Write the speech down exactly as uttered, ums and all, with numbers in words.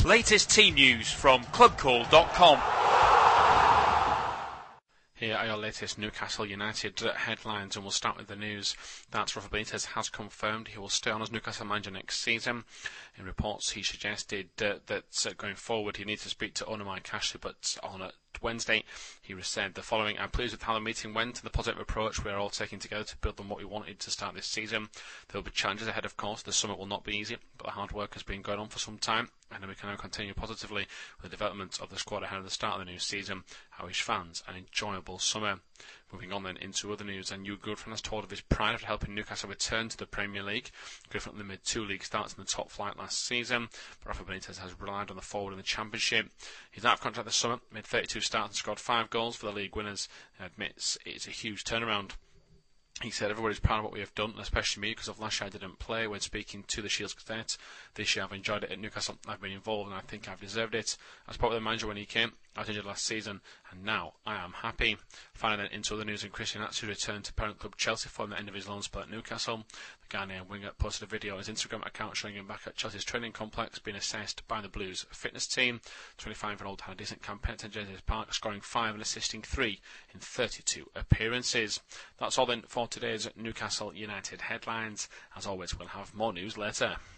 Latest team news from club call dot com. Here are your latest Newcastle United headlines, and we'll start with the news that Rafa Benitez has confirmed he will stay on as Newcastle manager next season. In reports, he suggested uh, that uh, going forward he needs to speak to owner Mike Ashley, but on a Wednesday, he said the following: I'm pleased with how the meeting went and the positive approach we are all taking together to build on what we wanted to start this season. There will be challenges ahead, of course. The summer will not be easy, but the hard work has been going on for some time, and we can now continue positively with the development of the squad ahead of the start of the new season. I wish fans an enjoyable summer. Moving on then into other news, and Hugh Goodfriend has told of his pride after helping Newcastle return to the Premier League. Goodfriend limited two league starts in the top flight last season, but Rafa Benitez has relied on the forward in the Championship. He's out of contract this summer, made thirty-two starts and scored five goals for the league winners, and admits it's a huge turnaround. He said, everybody's proud of what we have done, especially me, because of last year I didn't play when speaking to the Shields Gazette. This year I've enjoyed it at Newcastle. I've been involved and I think I've deserved it. I was probably the manager when he came. I was injured last season and now I am happy. Finally then into other news, and Christian Atsu returned to parent club Chelsea following the end of his loan spell at Newcastle. The Ghanaian winger posted a video on his Instagram account showing him back at Chelsea's training complex being assessed by the Blues fitness team. twenty-five-year-old had a decent campaign at Saint James's Park, scoring five and assisting three in thirty-two appearances. That's all then for today's Newcastle United headlines. As always, we'll have more news later.